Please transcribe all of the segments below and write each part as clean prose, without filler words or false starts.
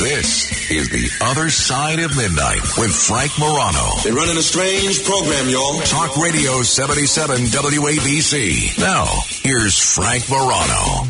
This is The Other Side of Midnight with Frank Morano. They're running a strange program, y'all. Talk Radio 77 WABC. Now, here's Frank Morano.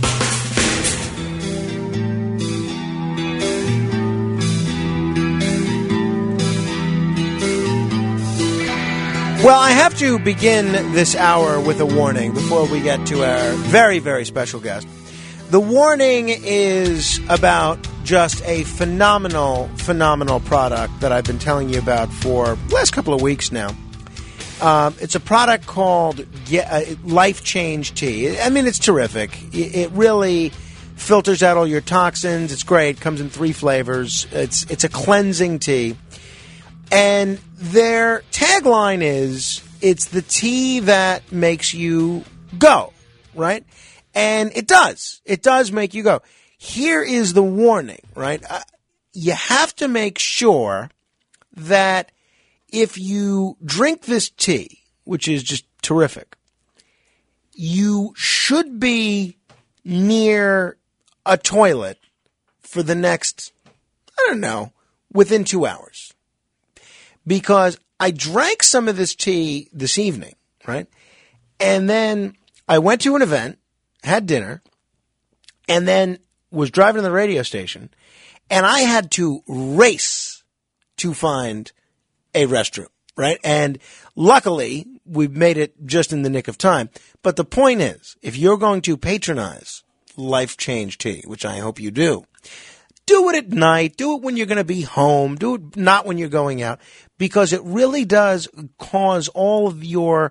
Well, I have to begin this hour with a warning before we get to our very, very special guest. The warning is about just a phenomenal product that I've been telling you about for the last couple of weeks now. It's a product called Life Change Tea. I mean, it's terrific. It really filters out all your toxins. It's great. It comes in 3 flavors. It's a cleansing tea. And their tagline is, it's the tea that makes you go, right? And it does. It does make you go. Here is the warning, right? You have to make sure that if you drink this tea, which is just terrific, you should be near a toilet for the next, within 2 hours. Because I drank some of this tea this evening, right? And then I went to an event, had dinner, and then was driving to the radio station, and I had to race to find a restroom, right? And luckily, we made it just in the nick of time. But the point is, if you're going to patronize Life Change Tea, which I hope you do it at night, do it when you're going to be home, do it not when you're going out, because it really does cause all of your,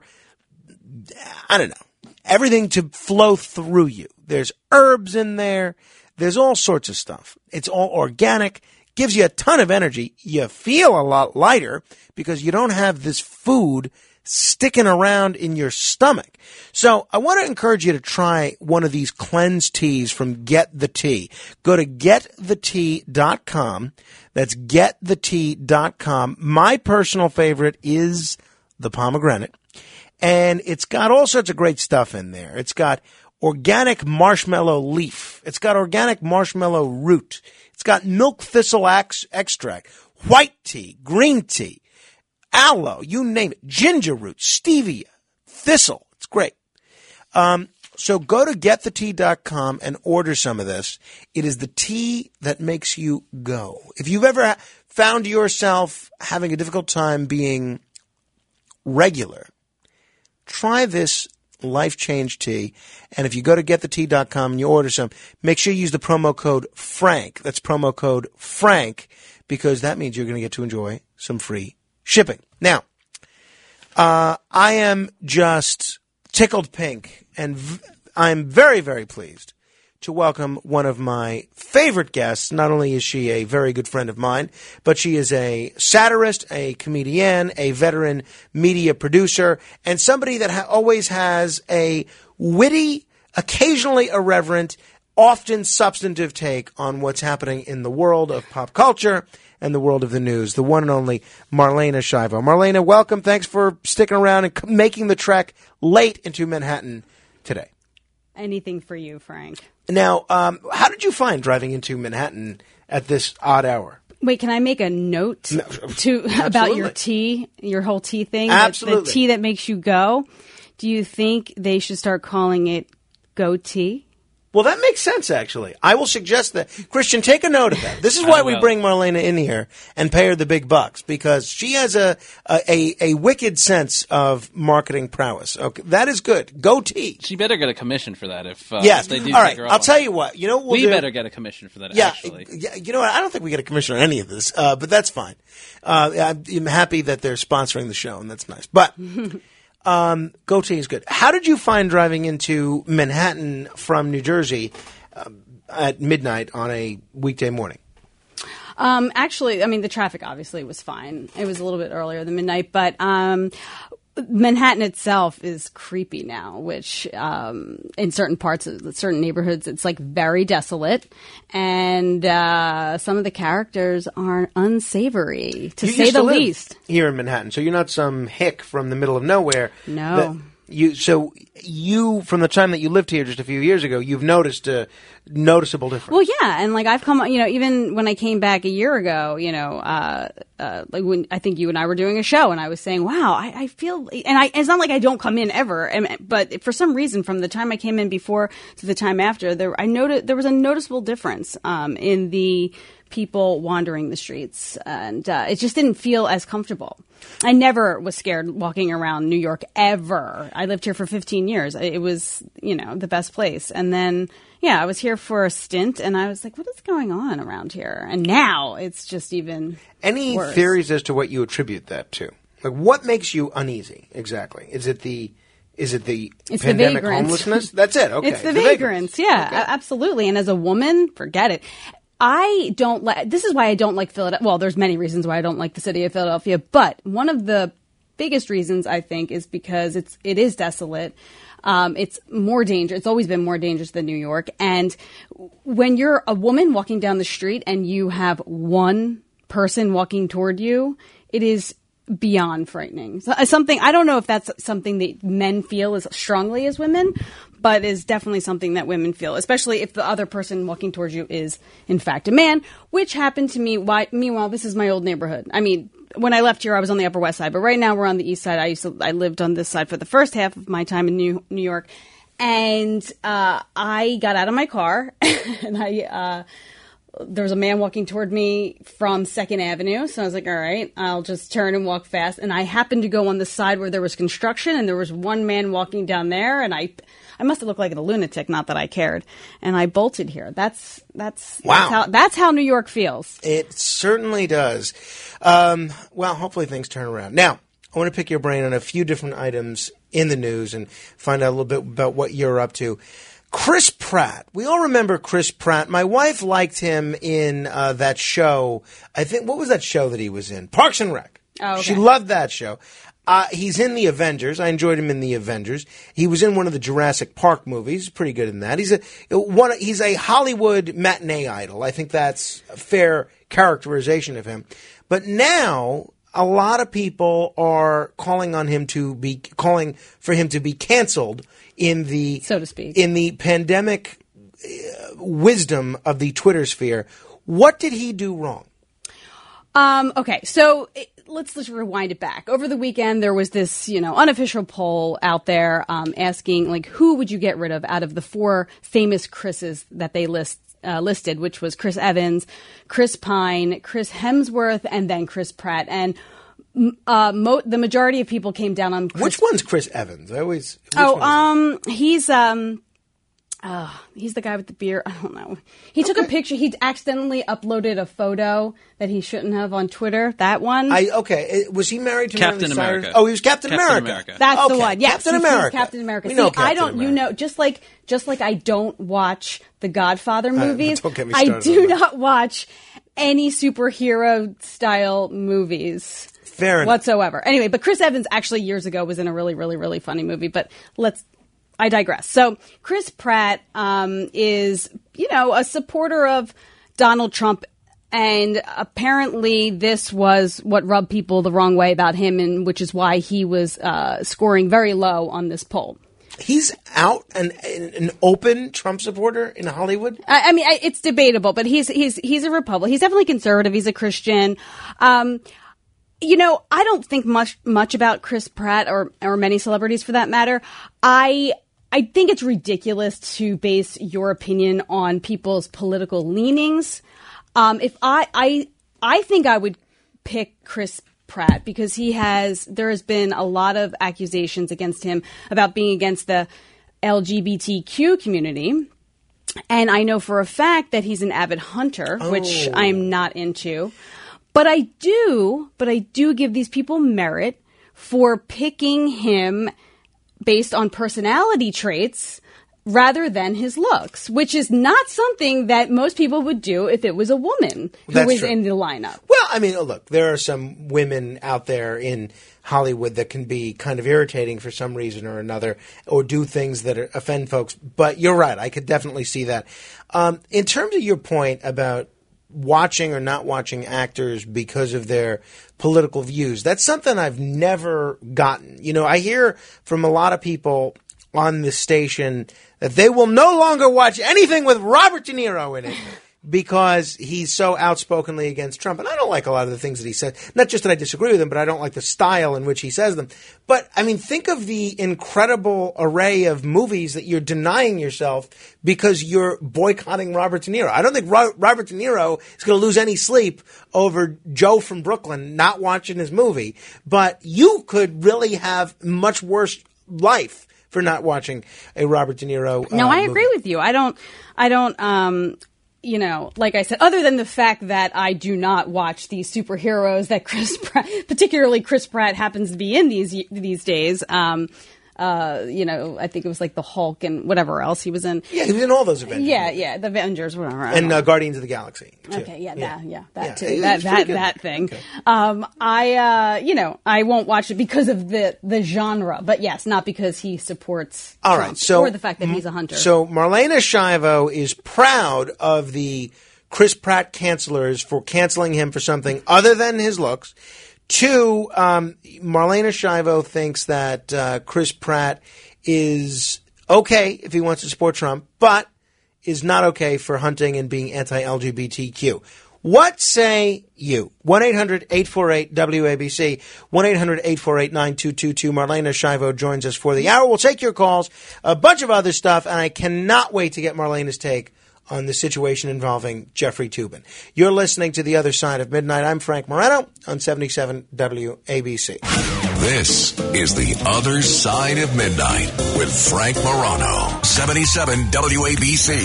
everything to flow through you. There's herbs in there. There's all sorts of stuff. It's all organic, gives you a ton of energy. You feel a lot lighter because you don't have this food sticking around in your stomach. So I want to encourage you to try one of these cleanse teas from Get the Tea. Go to getthetea.com. That's getthetea.com. My personal favorite is the pomegranate. And it's got all sorts of great stuff in there. It's got organic marshmallow leaf. It's got organic marshmallow root. It's got milk thistle extract, white tea, green tea, aloe, you name it, ginger root, stevia, thistle. It's great. So go to getthetea.com and order some of this. It is the tea that makes you go. If you've ever found yourself having a difficult time being regular, try this Life Change Tea. And if you go to getthetea.com and you order some, make sure you use the promo code FRANK. That's promo code FRANK, because that means you're going to get to enjoy some free shipping. Now, I am just tickled pink, and I'm very, very pleased to welcome one of my favorite guests. Not only is she a very good friend of mine, but she is a satirist, a comedian, a veteran media producer, and somebody that always has a witty, occasionally irreverent, often substantive take on what's happening in the world of pop culture and the world of the news. The one and only Marlena Shivo. Marlena, welcome. Thanks for sticking around and making the trek late into Manhattan today. Anything for you, Frank. Now, how did you find driving into Manhattan at this odd hour? Wait, can I make a note about your tea, your whole tea thing? Absolutely. The tea that makes you go. Do you think they should start calling it Go Tea? Well, that makes sense, actually. I will suggest that. Christian, take a note of that. This is why we bring Marlena in here and pay her the big bucks, because she has a wicked sense of marketing prowess. Okay, that is good. Go Tea. She better get a commission for that if yes. they do All right, take her up I'll on tell it. you what. You know what we do? better get a commission for that, yeah, actually. Yeah, you know what? I don't think we get a commission on any of this, but that's fine. I'm happy that they're sponsoring the show, and that's nice. But Go Tea is good. How did you find driving into Manhattan from New Jersey at midnight on a weekday morning? Actually, I mean, the traffic obviously was fine. It was a little bit earlier than midnight, but Manhattan itself is creepy now, which in certain parts of certain neighborhoods, it's like very desolate. And some of the characters are unsavory, to say the least. Here in Manhattan. So you're not some hick from the middle of nowhere. No. So you, from the time that you lived here just a few years ago, you've noticed noticeable difference. Well, yeah, and like I've come, even when I came back a year ago, like when I think you and I were doing a show, and I was saying, "Wow, I feel," and it's not like I don't come in ever, but for some reason, from the time I came in before to the time after, I noted there was a noticeable difference in the people wandering the streets, and it just didn't feel as comfortable. I never was scared walking around New York ever. I lived here for 15 years. It was, the best place. And then, I was here for a stint, and I was like, what is going on around here? And now it's just even Any worse. theories as to what you attribute that to? Like, what makes you uneasy exactly? Is it the pandemic vagrants. homelessness? That's it. Okay, It's the vagrants. Yeah, Okay. absolutely. And as a woman, forget it. I don't like, this is why I don't like Philadelphia. Well, there's many reasons why I don't like the city of Philadelphia, but one of the biggest reasons, I think, is because it is desolate. It's more dangerous. It's always been more dangerous than New York. And when you're a woman walking down the street and you have one person walking toward you, it is beyond frightening. Something, I don't know if that's something that men feel as strongly as women, but is definitely something that women feel, especially if the other person walking towards you is, in fact, a man, which happened to me. Meanwhile, this is my old neighborhood. I mean, when I left here, I was on the Upper West Side, but right now we're on the East Side. I lived on this side for the first half of my time in New York, and I got out of my car, and there was a man walking toward me from 2nd Avenue. So I was like, all right, I'll just turn and walk fast. And I happened to go on the side where there was construction, and there was one man walking down there. And I must have looked like a lunatic, not that I cared. And I bolted here. That's Wow. That's how New York feels. It certainly does. Well, hopefully things turn around. Now, I want to pick your brain on a few different items in the news and find out a little bit about what you're up to. Chris Pratt. We all remember Chris Pratt. My wife liked him in that show. I think, what was that show that he was in? Parks and Rec. Oh, okay. She loved that show. He's in the Avengers. I enjoyed him in the Avengers. He was in one of the Jurassic Park movies. Pretty good in that. He's a Hollywood matinee idol. I think that's a fair characterization of him. But now a lot of people are calling for him to be canceled in the, so to speak, in the pandemic wisdom of the Twitter sphere. What did he do wrong? Okay, so let's just rewind it back. Over the weekend, there was this, unofficial poll out there asking, like, who would you get rid of out of the 4 famous Chris's that they listed, which was Chris Evans, Chris Pine, Chris Hemsworth, and then Chris Pratt. And the majority of people came down on Chris. Which one's Chris Evans? He's the guy with the beard. I don't know. He took a picture. He accidentally uploaded a photo that he shouldn't have on Twitter. That one. Was he married to Captain Miley Cyrus? America? Oh, he was Captain America. That's the one. Yes, Captain America. Captain America. We know See, I Captain don't. America. Just like I don't watch the Godfather movies. Don't get me I started do on that. not watch any superhero style movies. Fair enough. Whatsoever. Anyway, but Chris Evans actually years ago was in a really, really, really funny movie. But I digress. So Chris Pratt is, a supporter of Donald Trump. And apparently this was what rubbed people the wrong way about him, and which is why he was scoring very low on this poll. He's out an open Trump supporter in Hollywood? I mean, it's debatable, but he's a Republican. He's definitely conservative. He's a Christian. I don't think much about Chris Pratt or many celebrities for that matter. I think it's ridiculous to base your opinion on people's political leanings. If I think I would pick Chris Pratt because there has been a lot of accusations against him about being against the LGBTQ community. And I know for a fact that he's an avid hunter, which I'm not into. But I do give these people merit for picking him based on personality traits rather than his looks, which is not something that most people would do if it was a woman who was in the lineup. Well, I mean, look, there are some women out there in Hollywood that can be kind of irritating for some reason or another, or do things that offend folks. But you're right. I could definitely see that. In terms of your point about watching or not watching actors because of their political views, that's something I've never gotten. I hear from a lot of people on the station that they will no longer watch anything with Robert De Niro in it because he's so outspokenly against Trump. And I don't like a lot of the things that he said. Not just that I disagree with him, but I don't like the style in which he says them. But, I mean, think of the incredible array of movies that you're denying yourself because you're boycotting Robert De Niro. I don't think Robert De Niro is going to lose any sleep over Joe from Brooklyn not watching his movie. But you could really have much worse life for not watching a Robert De Niro No, I movie. agree with you. I don't, like I said, other than the fact that I do not watch these superheroes that particularly Chris Pratt happens to be in these days. I think it was like the Hulk and whatever else he was in. Yeah, he was in all those Avengers. Yeah, the Avengers, whatever. And Guardians of the Galaxy, too. Okay, that too. It was pretty good. That thing. Okay. I won't watch it because of the genre, but yes, not because he supports All Trump, right, so or the fact that he's a hunter. So Marlena Shivo is proud of the Chris Pratt cancelers for canceling him for something other than his looks. Two, Marlena Shivo thinks that Chris Pratt is okay if he wants to support Trump, but is not okay for hunting and being anti-LGBTQ. What say you? 1-800-848-WABC, 1-800-848-9222. Marlena Shivo joins us for the hour. We'll take your calls, a bunch of other stuff, and I cannot wait to get Marlena's take on the situation involving Jeffrey Toobin. You're listening to The Other Side of Midnight. I'm Frank Moreno on 77 WABC. This is The Other Side of Midnight with Frank Morano, 77 WABC.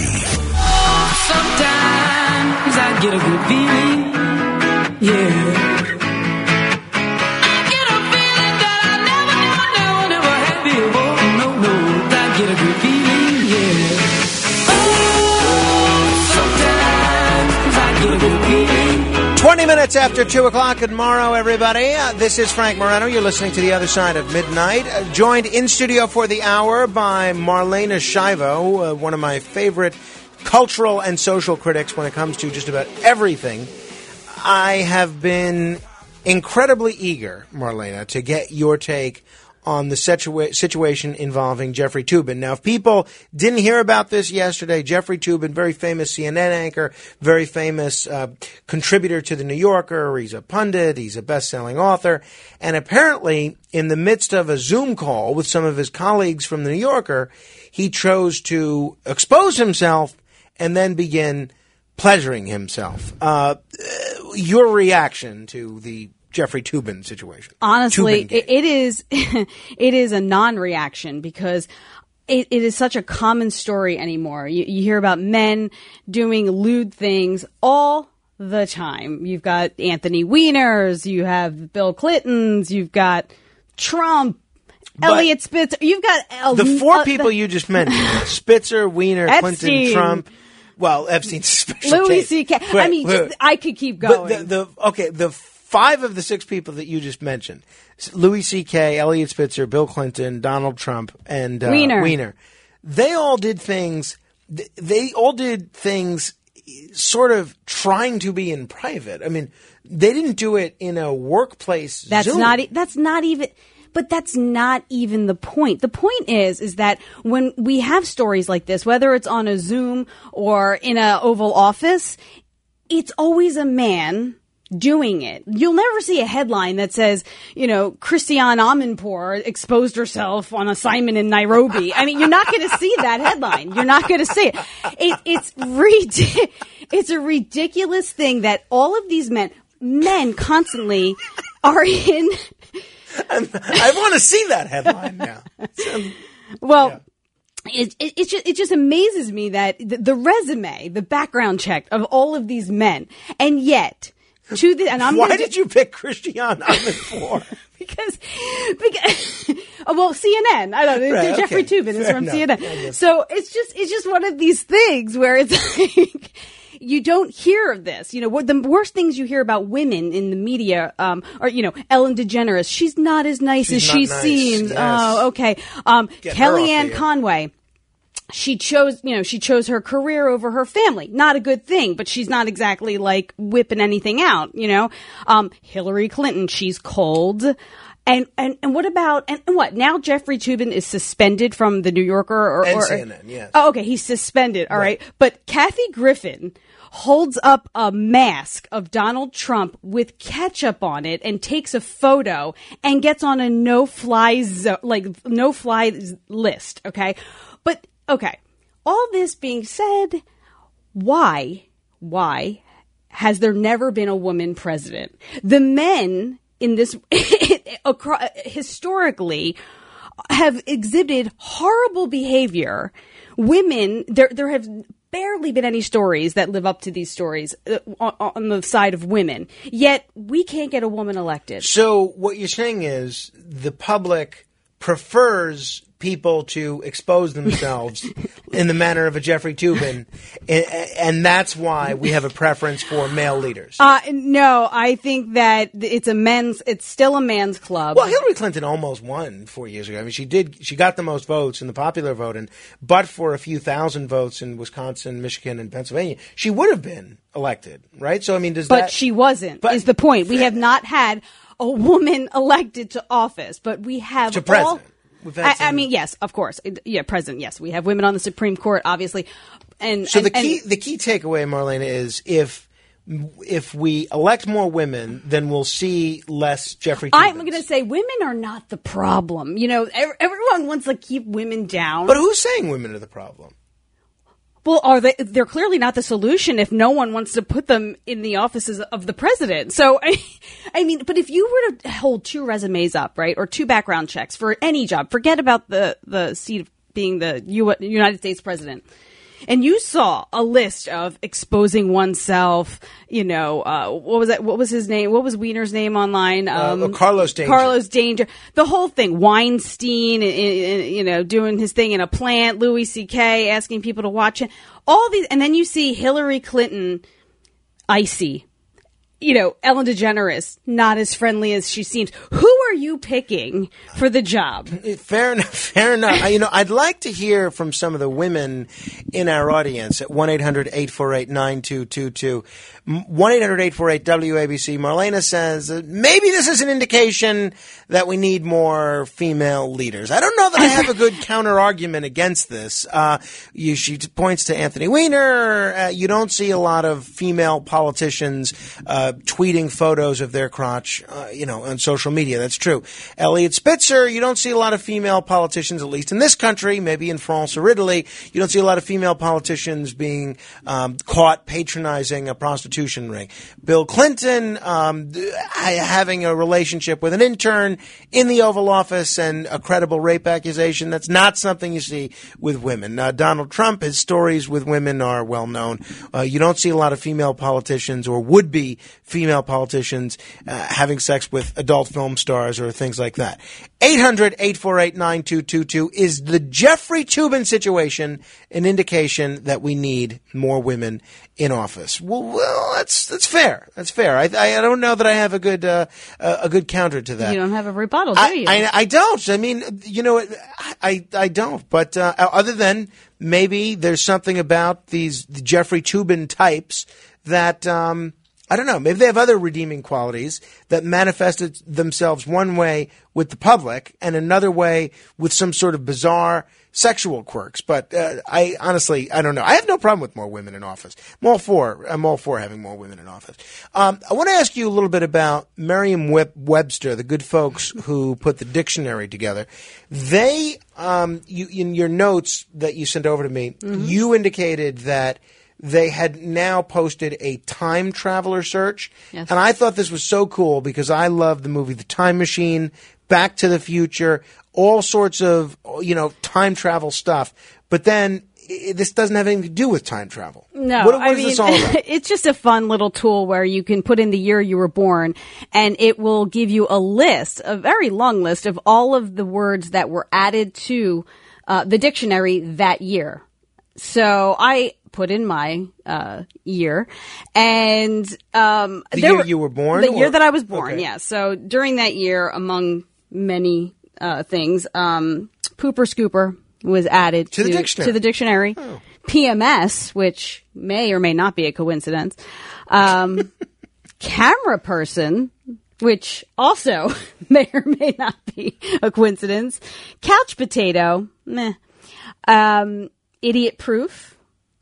Sometimes I get a good feeling, yeah. I get a feeling that I never had before. No, I get a good feeling, yeah. Sometimes I get a good feeling. 20 minutes after 2 o'clock. Good morrow, everybody. This is Frank Moreno. You're listening to The Other Side of Midnight. Joined in studio for the hour by Marlena Shivo, one of my favorite cultural and social critics when it comes to just about everything. I have been incredibly eager, Marlena, to get your take on the situation involving Jeffrey Toobin. Now, if people didn't hear about this yesterday, Jeffrey Toobin, very famous CNN anchor, very famous contributor to The New Yorker. He's a pundit. He's a best-selling author. And apparently, in the midst of a Zoom call with some of his colleagues from The New Yorker, he chose to expose himself and then begin pleasuring himself. Your reaction to the Jeffrey Toobin situation? Honestly, it is a non-reaction because it is such a common story anymore. You hear about men doing lewd things all the time. You've got Anthony Weiners, you have Bill Clintons, you've got Trump, Elliot Spitzer. You've got the four people you just mentioned: Spitzer, Weiner, Epstein, Clinton, Trump. Well, Epstein's a special Louis case. C.K. Wait, I mean, I could keep going. But the 5 of the 6 people that you just mentioned, Louis C.K., Elliot Spitzer, Bill Clinton, Donald Trump, and Weiner, they all did things. They all did things sort of trying to be in private. I mean, they didn't do it in a workplace That's Zoom. That's not even the point. The point is that when we have stories like this, whether it's on a Zoom or in a Oval Office, it's always a man doing it. You'll never see a headline that says, Christiane Amanpour exposed herself on assignment in Nairobi. I mean, you're not going to see that headline. You're not going to see it. It's a ridiculous thing that all of these men constantly are in. I want to see that headline now. Well, yeah. It just amazes me that the resume, the background check of all of these men, and yet why did you pick Christiane Amanpour? because CNN. I don't know. Right, Jeffrey okay. Toobin is Fair from enough. CNN. So it's just one of these things where it's like you don't hear of this. What the worst things you hear about women in the media are, Ellen DeGeneres. She's not as nice as she seems. Yes. Oh, okay. Kellyanne Conway. She chose her career over her family. Not a good thing, but she's not exactly like whipping anything out, Hillary Clinton, she's cold. And what about and what now? Jeffrey Toobin is suspended from the New Yorker And or CNN, yes. Oh, okay, he's suspended. All right. But Kathy Griffin holds up a mask of Donald Trump with ketchup on it and takes a photo and gets on a no-fly list. Okay, but okay. All this being said, why has there never been a woman president? The men in this historically have exhibited horrible behavior. Women, there have barely been any stories that live up to these stories on the side of women. Yet we can't get a woman elected. So what you're saying is the public prefers people to expose themselves in the manner of a Jeffrey Toobin, and that's why we have a preference for male leaders. No, I think that it's still a man's club. Well, Hillary Clinton almost won 4 years ago. I mean, she got the most votes in the popular vote, but for a few thousand votes in Wisconsin, Michigan, and Pennsylvania, she would have been elected, right? So, I mean, But she wasn't, is the point. We have not had a woman elected to office, but we have to president. I mean, yes, of course. Yeah, president, yes. We have women on the Supreme Court, obviously. The key takeaway, Marlena, is if we elect more women, then we'll see less Jeffrey Toobins. I'm going to say women are not the problem. You know, everyone wants to keep women down. But who's saying women are the problem? Well, they're clearly not the solution if no one wants to put them in the offices of the president. So, I mean, but if you were to hold two resumes up, right, or two background checks for any job, forget about the seat of being the United States president, and you saw a list of exposing oneself, you know, what was that? What was his name? What was Wiener's name online? Carlos Danger. Carlos Danger. The whole thing. Weinstein, you know, doing his thing in a plant. Louis C.K. asking people to watch it. All these, and then you see Hillary Clinton, icy. You know, Ellen DeGeneres, not as friendly as she seems. Who are you picking for the job? Fair enough. You know, I'd like to hear from some of the women in our audience at 1-800-848-9222. 1-800-848-WABC. Marlena says, maybe this is an indication that we need more female leaders. I don't know that I have a good counter-argument against this. She points to Anthony Weiner. You don't see a lot of female politicians tweeting photos of their crotch, you know, on social media. That's true. Elliot Spitzer, you don't see a lot of female politicians, at least in this country, maybe in France or Italy. You don't see a lot of female politicians being caught patronizing a prostitution ring. Bill Clinton having a relationship with an intern in the Oval Office and a credible rape accusation. That's not something you see with women. Donald Trump, his stories with women are well known. You don't see a lot of female politicians or would-be female politicians having sex with adult film stars or things like that. 800-848-9222. Is the Jeffrey Toobin situation an indication that we need more women in office? Well, that's fair. That's fair. I don't know that I have a good counter to that. You don't have a rebuttal, do you? I don't. I mean, you know, I don't. But other than maybe there's something about the Jeffrey Toobin types that I don't know. Maybe they have other redeeming qualities that manifested themselves one way with the public and another way with some sort of bizarre sexual quirks. But I honestly, I don't know. I have no problem with more women in office. I'm all for having more women in office. I want to ask you a little bit about Merriam-Webster, the good folks who put the dictionary together. They, in your notes that you sent over to me, you indicated that they had now posted a time traveler search. Yes. And I thought this was so cool because I love the movie The Time Machine, Back to the Future, all sorts of, you know, time travel stuff. But then this doesn't have anything to do with time travel. No, what is this all about? It's just a fun little tool where you can put in the year you were born and it will give you a list, a very long list of all of the words that were added to the dictionary that year. So I put in my year, and the year you were born? The year that I was born, okay. yeah. So during that year, among many things, Pooper Scooper was added to the dictionary. Oh. PMS, which may or may not be a coincidence. Camera person which also may or may not be a coincidence. Couch potato, meh. Idiot proof.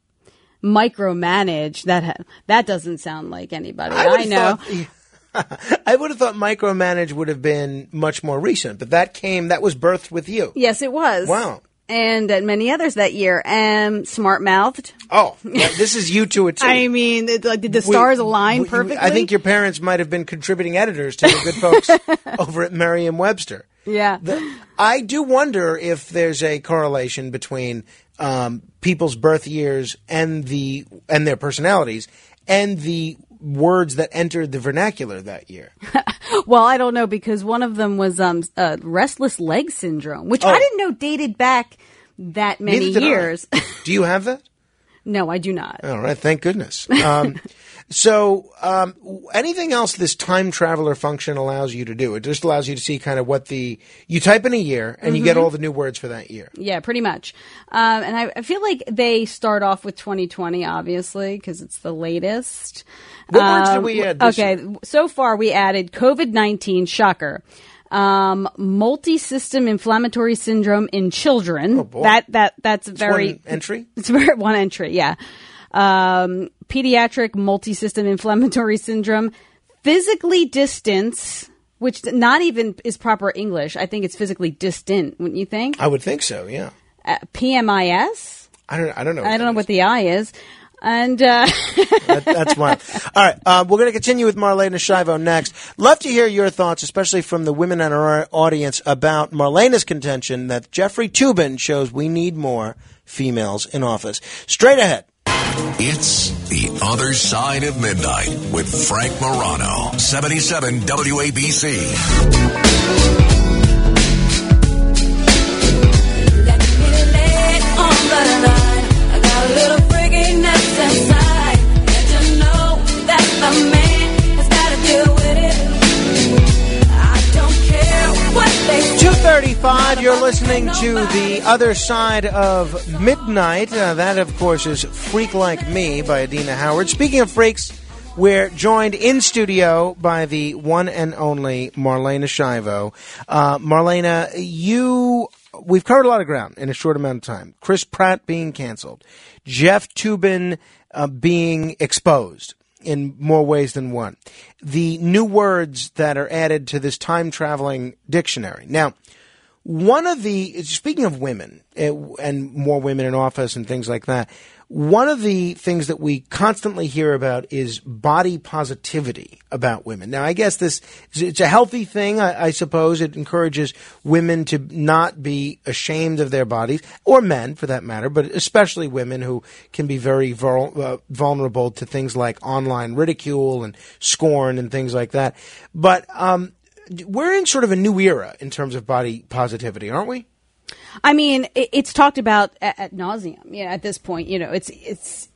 Micromanage, that doesn't sound like anybody I know. I would have thought micromanage would have been much more recent, but that was birthed with you. Yes, it was. Wow. And many others that year. Smart-mouthed. Oh, this is you to a T. I mean, it's like, did the stars align perfectly? I think your parents might have been contributing editors to the good folks over at Merriam-Webster. Yeah. I do wonder if there's a correlation between people's birth years and their personalities and the words that entered the vernacular that year. Well, I don't know, because one of them was restless leg syndrome, which I didn't know dated back that many years. Do you have that? No, I do not. All right, thank goodness. So anything else this time traveler function allows you to do? It just allows you to see kind of you type in a year and you get all the new words for that year. Yeah, pretty much. And I feel like they start off with 2020, obviously, because it's the latest. What words did we add this year? So far we added COVID-19, shocker. Multi-system inflammatory syndrome in children. Oh, boy. That's very one entry. It's one entry. Yeah. Pediatric multi-system inflammatory syndrome, physically distance, which not even is proper English. I think it's physically distant, wouldn't you think? I would think so. Yeah. PMIS. I don't know. I don't know what the I is. And that's wild. All right, we're going to continue with Marlena Shivo next. Love to hear your thoughts, especially from the women in our audience, about Marlena's contention that Jeffrey Toobin shows we need more females in office. Straight ahead. It's The Other Side of Midnight with Frank Morano, 77 WABC. I got a little freakiness inside, and you know that the man has got to deal with it. I don't care what they say. 2:35, you're listening to The Other Side of Midnight. That, of course, is Freak Like Me by Adina Howard. Speaking of freaks, we're joined in studio by the one and only Marlena Shivo. Marlena, we've covered a lot of ground in a short amount of time. Chris Pratt being canceled. Jeff Toobin being exposed in more ways than one. The new words that are added to this time-traveling dictionary. Now, speaking of women and more women in office and things like that, one of the things that we constantly hear about is body positivity about women. Now, I guess it's a healthy thing, I suppose. It encourages women to not be ashamed of their bodies, or men for that matter, but especially women who can be very vulnerable to things like online ridicule and scorn and things like that. But we're in sort of a new era in terms of body positivity, aren't we? I mean, it's talked about at nauseum. Yeah, at this point, it's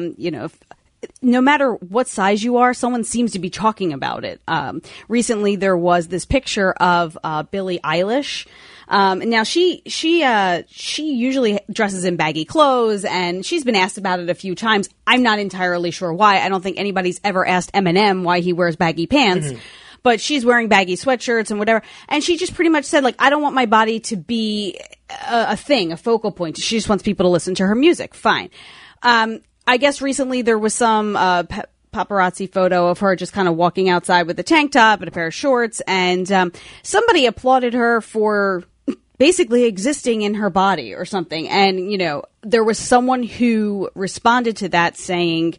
no matter what size you are, someone seems to be talking about it. Recently, there was this picture of Billie Eilish. Now she usually dresses in baggy clothes, and she's been asked about it a few times. I'm not entirely sure why. I don't think anybody's ever asked Eminem why he wears baggy pants. Mm-hmm. But she's wearing baggy sweatshirts and whatever. And she just pretty much said, I don't want my body to be a thing, a focal point. She just wants people to listen to her music. Fine. I guess recently there was some paparazzi photo of her just kind of walking outside with a tank top and a pair of shorts. And somebody applauded her for basically existing in her body or something. And, there was someone who responded to that saying,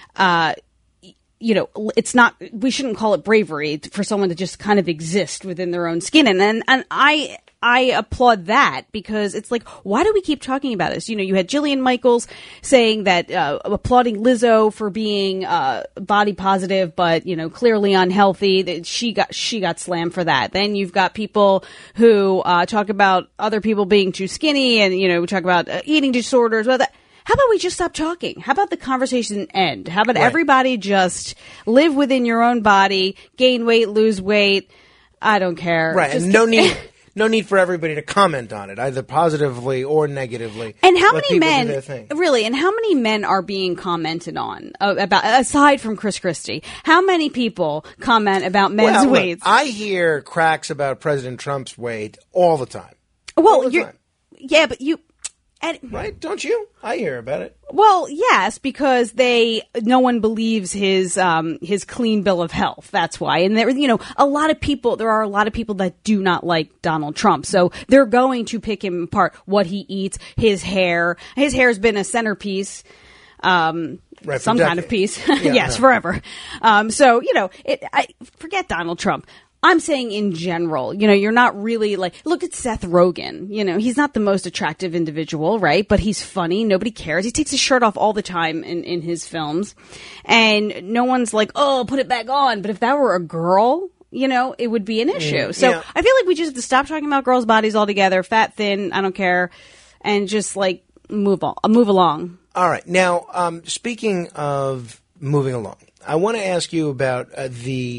it's not, we shouldn't call it bravery for someone to just kind of exist within their own skin. And I applaud that, because it's like, why do we keep talking about this? You had Jillian Michaels saying that, applauding Lizzo for being, body positive, but, clearly unhealthy, that she got slammed for that. Then you've got people who, talk about other people being too skinny, and, we talk about eating disorders, well, that. How about we just stop talking? How about the conversation end? How about everybody just live within your own body, gain weight, lose weight? I don't care. Right. Just and no need for everybody to comment on it, either positively or negatively. And how Let many people do men, their thing. really, and how many men are being commented on about, aside from Chris Christie? How many people comment about men's Well, look, weights? I hear cracks about President Trump's weight all the time. Well, all the time. yeah, but you, and, Right? Don't you? I hear about it. well, yes, because no one believes his clean bill of health. That's why. And there are a lot of people that do not like Donald Trump. So they're going to pick him apart, what he eats, his hair. His hair's been a centerpiece. Right, for Some kind of decades. piece. Yes, forever. So, I forget Donald Trump. I'm saying in general, you're not really look at Seth Rogen. He's not the most attractive individual, right? But he's funny. Nobody cares. He takes his shirt off all the time in his films. And no one's like, oh, put it back on. But if that were a girl, it would be an issue. So I feel like we just have to stop talking about girls' bodies altogether. Fat, thin, I don't care. And just move along. All right. Now, speaking of moving along, I want to ask you about the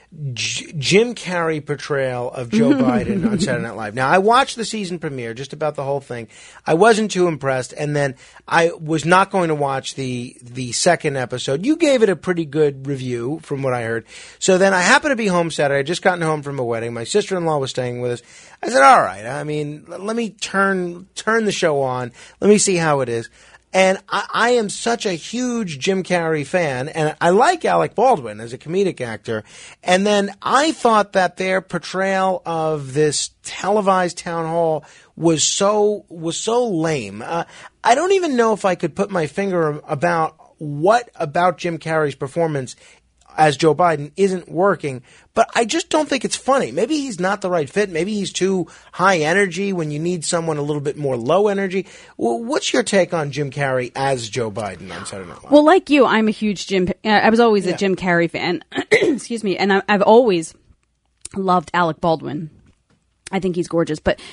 Jim Carrey portrayal of Joe Biden on Saturday Night Live. Now, I watched the season premiere, just about the whole thing. I wasn't too impressed, and then I was not going to watch the second episode. You gave it a pretty good review, from what I heard. So then I happened to be home Saturday. I just gotten home from a wedding. My sister-in-law was staying with us. I said, all right, let me turn the show on. Let me see how it is. And I am such a huge Jim Carrey fan, and I like Alec Baldwin as a comedic actor. And then I thought that their portrayal of this televised town hall was so lame. I don't even know if I could put my finger about what about Jim Carrey's performance as Joe Biden isn't working, but I just don't think it's funny. Maybe he's not the right fit. Maybe he's too high energy when you need someone a little bit more low energy. Well, what's your take on Jim Carrey as Joe Biden on Saturday Night Live? Well, like you, I'm a huge I was always a Jim Carrey fan. Excuse me. And I've always loved Alec Baldwin. I think he's gorgeous, but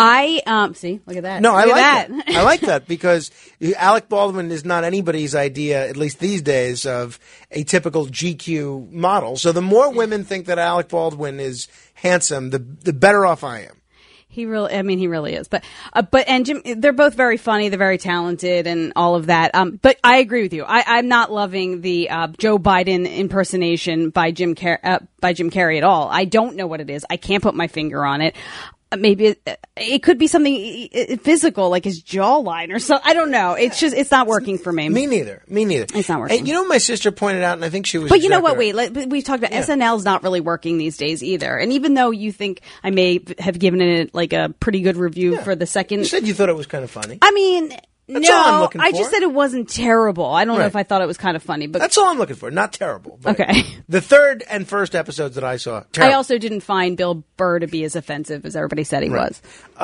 see, look at that. No, I Look like at that. I like that because Alec Baldwin is not anybody's idea, at least these days, of a typical GQ model. So the more women think that Alec Baldwin is handsome, the better off I am. He really is. But Jim, they're both very funny. They're very talented and all of that. But I agree with you. I'm not loving the Joe Biden impersonation by Jim Carrey at all. I don't know what it is. I can't put my finger on it. Maybe it could be something physical, like his jawline or something. I don't know. It's not working for me. Me neither. It's not working. And my sister pointed out, and I think she was. But you know what? Wait, we've talked about SNL's not really working these days either. And even though you think I may have given it a pretty good review for the second, you said you thought it was kind of funny. I mean. That's all I'm looking for. I just said it wasn't terrible. I don't know if I thought it was kind of funny, but that's all I'm looking for. Not terrible. But okay. The third and first episodes that I saw, terrible. I also didn't find Bill Burr to be as offensive as everybody said he was.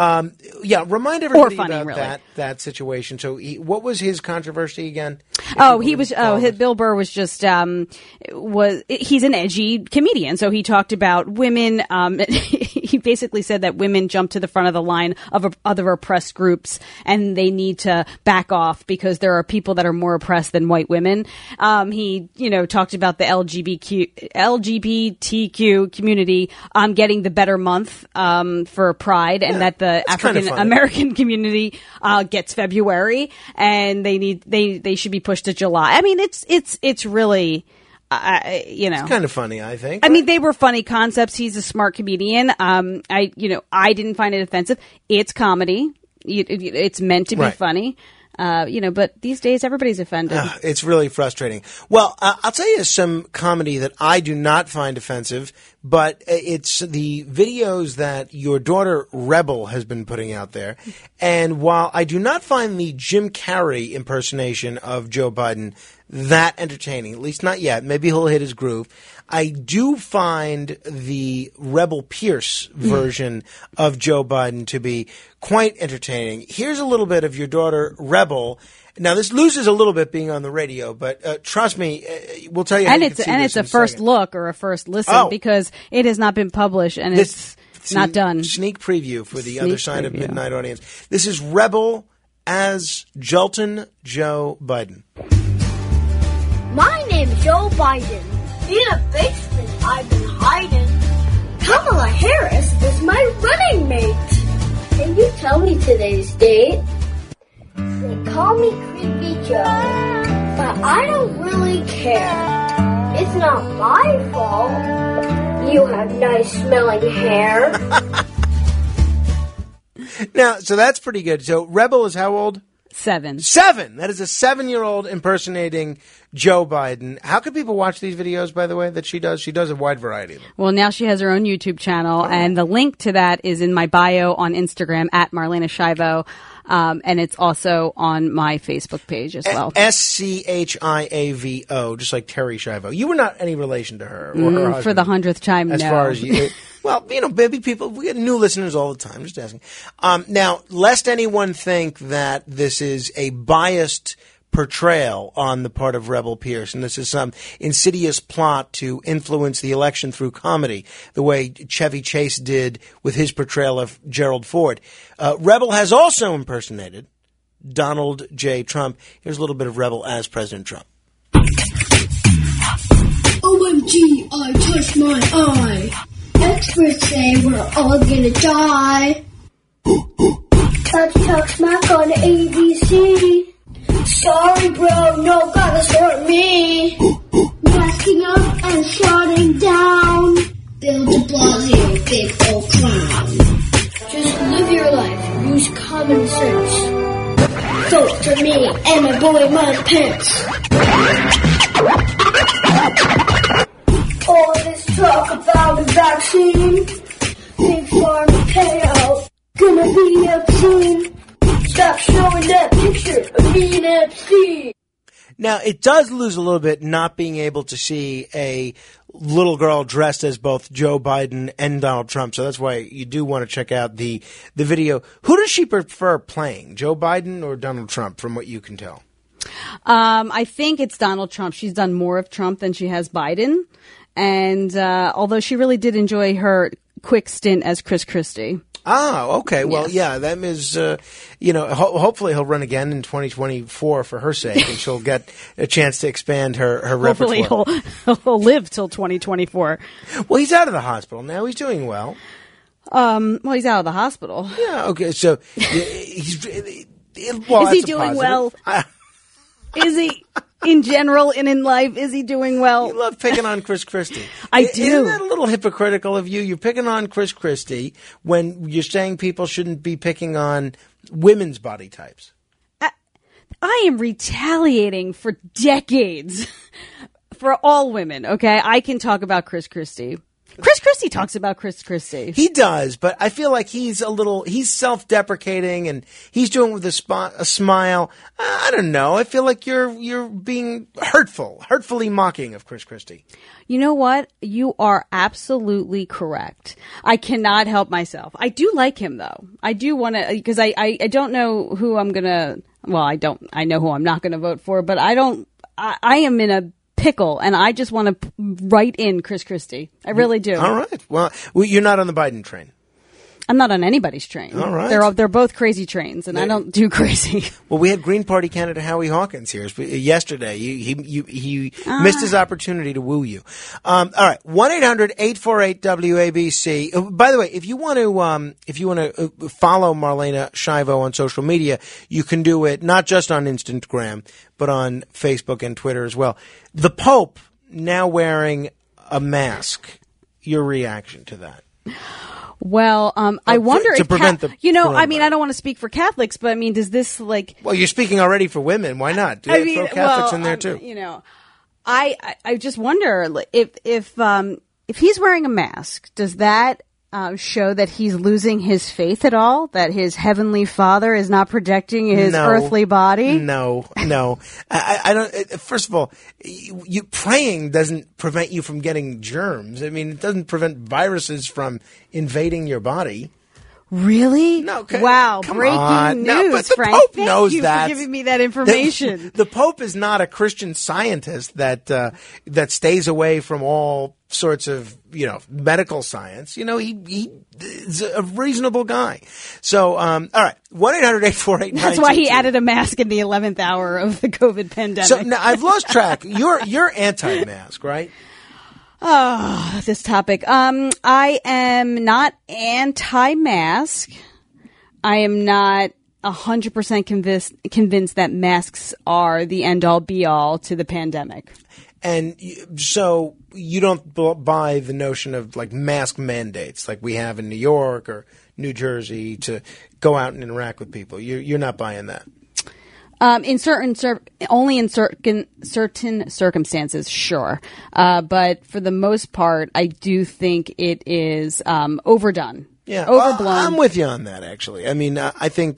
Remind everybody funny, about really. that situation. So, what was his controversy again? Bill Burr was just he's an edgy comedian, so he talked about women. He basically said that women jump to the front of the line of other oppressed groups, and they need to back off because there are people that are more oppressed than white women. He, talked about the LGBTQ community getting the better month for Pride, and that the African American community gets February, and they should be pushed to July. I mean, it's really. It's kind of funny, I think. I mean, they were funny concepts. He's a smart comedian. I didn't find it offensive. It's comedy. It's meant to be funny. But these days everybody's offended. It's really frustrating. Well, I'll tell you some comedy that I do not find offensive, but it's the videos that your daughter Rebel has been putting out there. And while I do not find the Jim Carrey impersonation of Joe Biden that entertaining, at least not yet, maybe he'll hit his groove, I do find the Rebel Pierce version of Joe Biden to be quite entertaining. Here's a little bit of your daughter Rebel. Now, this loses a little bit being on the radio, but trust me, we'll tell you how you can see this it's a first look or a first listen because it has not been published and it's not done. Sneak preview for the Other Side of Midnight audience. This is Rebel as Jolton Joe Biden. My name's Joe Biden. In a basement I've been hiding. Kamala Harris is my running roommate. Can you tell me today's date? They call me Creepy Joe, but I don't really care. It's not my fault. You have nice smelling hair. Now, so that's pretty good. So Rebel is how old? 7. 7. That is a 7-year-old impersonating Joe Biden. How can people watch these videos, by the way, that she does? She does a wide variety of them. Well, now she has her own YouTube channel, and the link to that is in my bio on Instagram at Marlena Shivo, and it's also on my Facebook page as well. SCHIAVO, just like Terry Shivo. You were not any relation to her or her husband. For the 100th time, as no. far as you. Well, baby people, we get new listeners all the time. Just asking. Now, lest anyone think that this is a biased portrayal on the part of Rebel Pierce, and this is some insidious plot to influence the election through comedy, the way Chevy Chase did with his portrayal of Gerald Ford. Rebel has also impersonated Donald J. Trump. Here's a little bit of Rebel as President Trump. OMG, I touched my eye. Experts say we're all gonna die. Touch, talk, smack on ABC. Sorry, bro, no gotta sort me. Masking up and shutting down. Bill de Blasio, big old clown. Just live your life, use common sense. Vote for me and my boy Mike Pence. All this talk about the vaccine, big pharma payout, gonna be obscene. Stop showing that picture of me and Epstein. Now, it does lose a little bit not being able to see a little girl dressed as both Joe Biden and Donald Trump. So that's why you do want to check out the video. Who does she prefer playing, Joe Biden or Donald Trump, from what you can tell? I think it's Donald Trump. She's done more of Trump than she has Biden. And although she really did enjoy her quick stint as Chris Christie. Oh, okay. Well, Yes. yeah, that is, hopefully he'll run again in 2024 for her sake, and she'll get a chance to expand her Hopefully repertoire. he'll live till 2024. Well, he's out of the hospital now. He's doing well. Well, he's out of the hospital. Yeah, okay. So he's well, Is he that's a doing positive. well? Is he, in general and in life, is he doing well? You love picking on Chris Christie. I do. Isn't that a little hypocritical of you? You're picking on Chris Christie when you're saying people shouldn't be picking on women's body types. I am retaliating for decades for all women, okay? I can talk about Chris Christie. Chris Christie talks about Chris Christie. He does, but I feel like he's self-deprecating and he's doing it with a smile. I don't know. I feel like you're being hurtfully mocking of Chris Christie. You know what? You are absolutely correct. I cannot help myself. I do like him though. I do want to, because I don't know who I'm going to, well, I know who I'm not going to vote for, but I am in a pickle, and I just want to write in Chris Christie. I really do. All right. Well, you're not on the Biden train. I'm not on anybody's train. All right. They're both crazy trains, and I don't do crazy. Well, we had Green Party candidate Howie Hawkins here yesterday. He missed his opportunity to woo you. All right. 1-800-848-WABC. By the way, if you want to follow Marlena Shivo on social media, you can do it not just on Instagram, but on Facebook and Twitter as well. The Pope now wearing a mask. Your reaction to that? Well, I wonder to if prevent the I coronavirus. don't want to speak for Catholics, but I mean, does this like? Well, you're speaking already for women. Why not? Throw Catholics in there too. You know, I just wonder if he's wearing a mask, does that show that he's losing his faith at all? That his heavenly Father is not protecting his earthly body? No. I don't. First of all, you praying doesn't prevent you from getting germs. I mean, it doesn't prevent viruses from invading your body. Really? No. Wow. Come Breaking on. news, No, but the Frank. Pope Thank knows you that. for giving me that information. The Pope is not a Christian scientist that stays away from all sorts of, medical science. He is a reasonable guy. So, all right. 1-800-848-9222. That's why he added a mask in the 11th hour of the COVID pandemic. So now I've lost track. You're anti-mask, right? Oh, this topic. I am not anti-mask. I am not 100% convinced that masks are the end-all, be-all to the pandemic. And so you don't buy the notion of like mask mandates like we have in New York or New Jersey to go out and interact with people. You're not buying that. Only in certain circumstances, sure. But for the most part, I do think it is overdone. Yeah, overblown. I'm with you on that. Actually, I mean, I think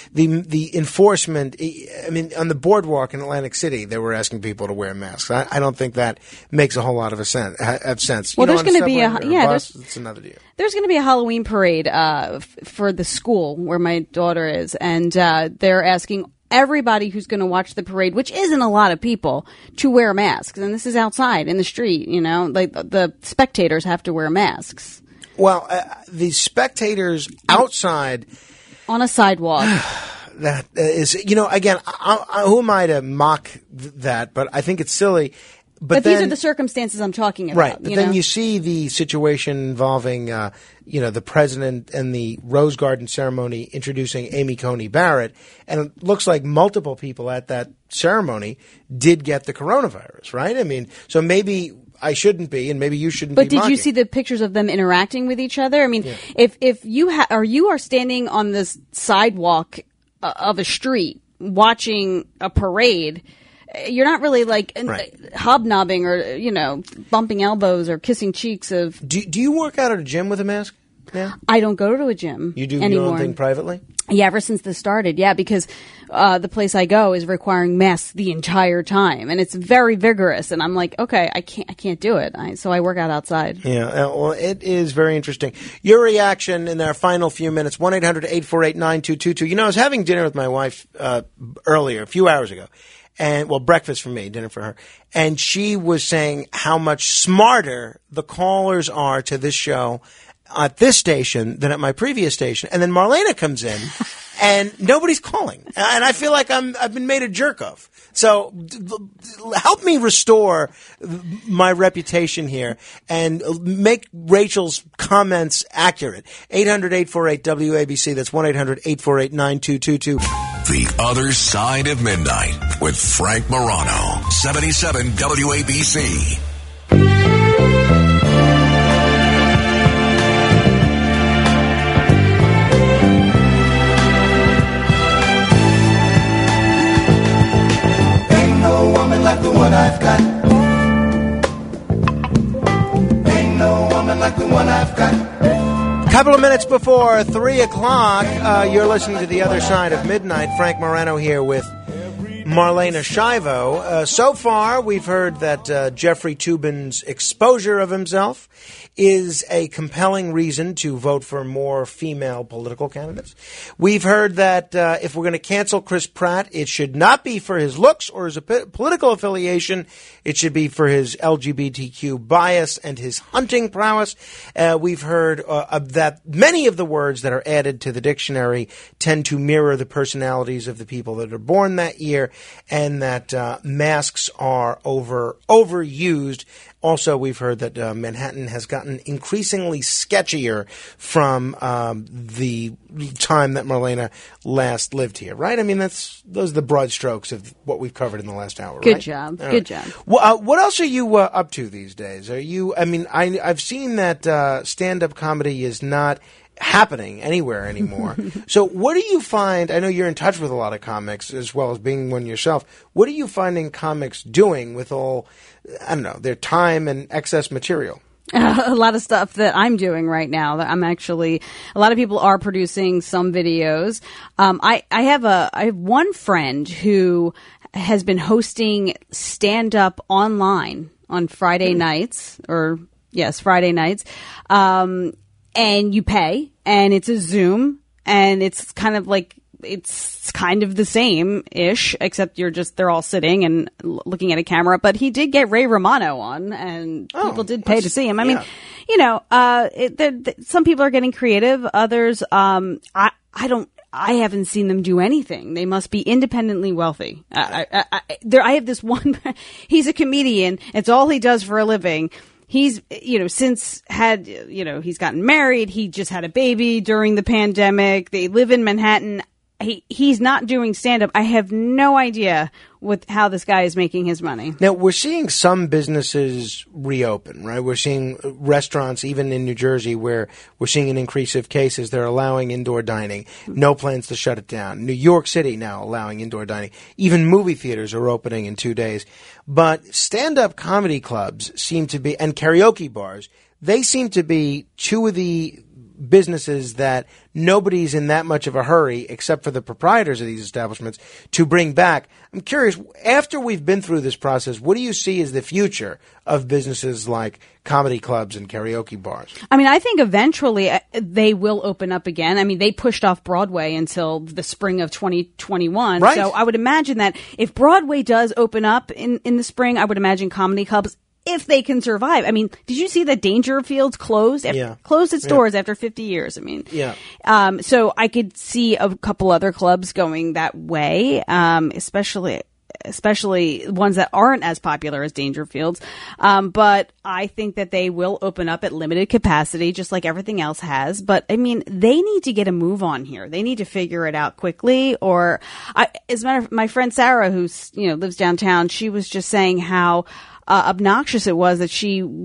the enforcement. I mean, on the boardwalk in Atlantic City, they were asking people to wear masks. I don't think that makes a whole lot of sense. Well, there's going to be it's another deal. There's going to be a Halloween parade for the school where my daughter is, and they're asking everybody who's going to watch the parade, which isn't a lot of people, to wear masks. And this is outside in the street. You know, like the spectators have to wear masks. Well, the spectators outside on a sidewalk. That is, again, who am I to mock that? But I think it's silly. But these are the circumstances I'm talking about. Right. But then you see the situation involving, the president and the Rose Garden ceremony introducing Amy Coney Barrett. And it looks like multiple people at that ceremony did get the coronavirus, right? I mean, so maybe I shouldn't be, and maybe you shouldn't be. But did you see the pictures of them interacting with each other? I mean, if you are standing on this sidewalk of a street watching a parade, you're not really hobnobbing or bumping elbows or kissing cheeks. Do you work out at a gym with a mask now? I don't go to a gym. You do anymore. Your own thing privately? Yeah, ever since this started, because the place I go is requiring masks the entire time, and it's very vigorous. And I'm like, okay, I can't do it. So I work out outside. Yeah, well, it is very interesting. Your reaction in our final few minutes: 1-800-848-9222. I was having dinner with my wife earlier, a few hours ago, and breakfast for me, dinner for her, and she was saying how much smarter the callers are to this show at this station than at my previous station. And then Marlena comes in and nobody's calling. And I feel like I've been made a jerk of. So help me restore my reputation here and make Rachel's comments accurate. 800-848-WABC. That's 1-800-848-9222. The Other Side of Midnight with Frank Morano. 77 WABC. Like the one I've got. Ain't no woman like the one I've got. Couple of minutes before 3 o'clock, you're listening to The Other Side of Midnight. Frank Morano here with Marlena Shivo. So far, we've heard that Jeffrey Toobin's exposure of himself is a compelling reason to vote for more female political candidates. We've heard that if we're going to cancel Chris Pratt, it should not be for his looks or his political affiliation. It should be for his LGBTQ bias and his hunting prowess. We've heard that many of the words that are added to the dictionary tend to mirror the personalities of the people that are born that year, and that masks are overused. Also, we've heard that Manhattan has gotten increasingly sketchier from the time that Marlena last lived here, right? I mean, those are the broad strokes of what we've covered in the last hour, Good right? job. All Good right. job. What else are you up to these days? I've seen that stand-up comedy is not happening anywhere anymore. So what do you find? I know you're in touch with a lot of comics as well as being one yourself. What are you finding comics doing with all, their time and excess material? A lot of stuff that I'm doing right now. A lot of people are producing some videos. I have one friend who has been hosting stand-up online on Friday nights, Friday nights. And you pay, and it's a Zoom, and it's kind of the same-ish, except they're all sitting and looking at a camera. But he did get Ray Romano on, and people did pay to see him. I mean, some people are getting creative. Others, I haven't seen them do anything. They must be independently wealthy. I have this one, he's a comedian. It's all he does for a living. he's, since he's gotten married, he just had a baby during the pandemic. They live in Manhattan. He's not doing stand-up. I have no idea how this guy is making his money. Now, we're seeing some businesses reopen, right? We're seeing restaurants, even in New Jersey, where we're seeing an increase of cases. They're allowing indoor dining. No plans to shut it down. New York City now allowing indoor dining. Even movie theaters are opening in 2 days. But stand-up comedy clubs seem to be, and karaoke bars, they seem to be two of the businesses that nobody's in that much of a hurry, except for the proprietors of these establishments, to bring back. I'm curious, after we've been through this process, what do you see as the future of businesses like comedy clubs and karaoke bars? I mean, I think eventually they will open up again. I mean, they pushed off Broadway until the spring of 2021. Right. So I would imagine that if Broadway does open up in the spring, I would imagine comedy clubs, if they can survive. I mean, did you see that Dangerfields closed? Closed its doors after 50 years. I mean, so I could see a couple other clubs going that way, especially ones that aren't as popular as Dangerfields. But I think that they will open up at limited capacity, just like everything else has. But I mean, they need to get a move on here. They need to figure it out quickly. As a matter of my friend Sarah, who lives downtown, she was just saying how obnoxious it was that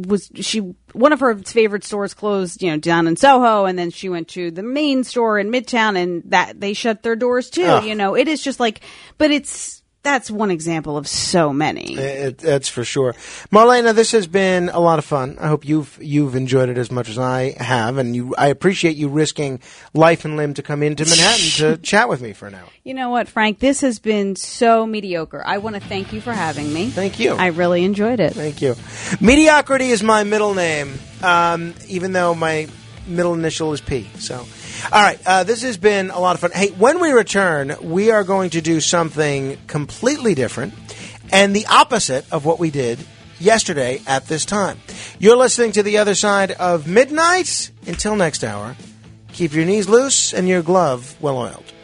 one of her favorite stores closed, down in Soho, and then she went to the main store in Midtown, and that they shut their doors too. Oh. It is just like, but that's one example of so many. That's for sure. Marlena, this has been a lot of fun. I hope you've enjoyed it as much as I have, and I appreciate you risking life and limb to come into Manhattan to chat with me for an hour. You know what, Frank? This has been so mediocre. I want to thank you for having me. Thank you. I really enjoyed it. Thank you. Mediocrity is my middle name, even though my middle initial is P. So, all right, this has been a lot of fun. Hey, when we return, we are going to do something completely different and the opposite of what we did yesterday at this time. You're listening to The Other Side of Midnight. Until next hour, keep your knees loose and your glove well oiled.